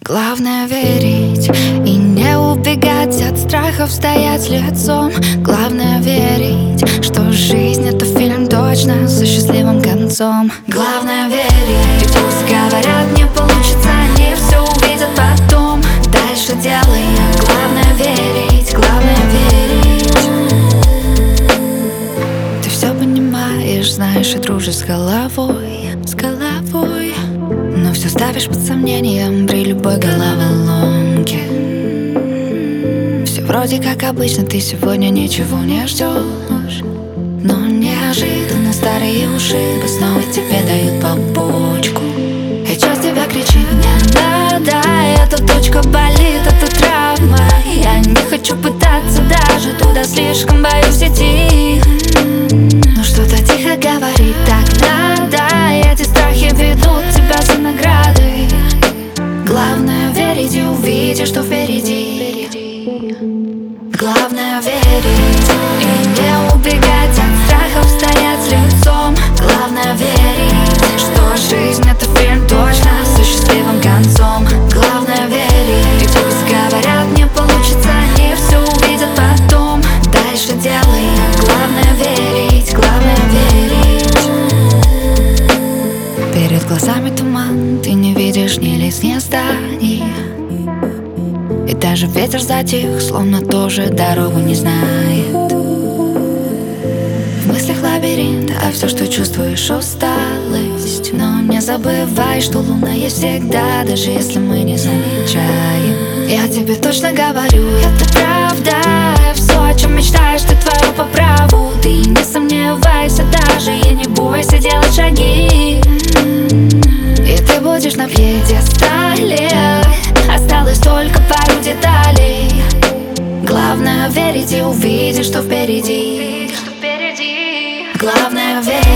Главное верить и не убегать от страхов, стоять лицом. Главное верить, что жизнь — это фильм точно со счастливым концом. Главное верить, пусть говорят не получится, они все увидят потом. Дальше делай, главное верить, главное верить. Ты все понимаешь, знаешь и дружишь с головой, с головой. Но все ставишь под сомнением при любой головоломке. Все вроде как обычно, ты сегодня ничего не ждешь, но неожиданно старые уши снова тебе дают побочку. И чё с тебя кричит? Не надо, эта точка болит, это травма. Я не хочу пытаться даже, туда слишком боюсь идти. Но что-то тихо говорит, так надо. Эти страхи ведут тебя за наградой. Главное верить и увидишь, что впереди. Главное верить и не убегать от страхов, стоять лицом. Главное верить, что жизнь — это фильм точно со счастливым концом. Главное верить, и пусть говорят не получится, они все увидят потом. Дальше делай, главное верить, главное верить. Перед глазами туман, ты не видишь ни лиц, ни зданий. И даже ветер затих, словно тоже дорогу не знает. В мыслях лабиринт, а все, что чувствуешь, усталость. Но не забывай, что луна есть всегда, даже если мы не замечаем. Я тебе точно говорю, это правда. Все, о чем мечтаешь, ты твое по праву. Ты не сомневайся даже и не бойся делать шаги. И ты будешь на пьедестале. Осталось только пару деталей. Главное верить и увидишь, что впереди. Главное верить.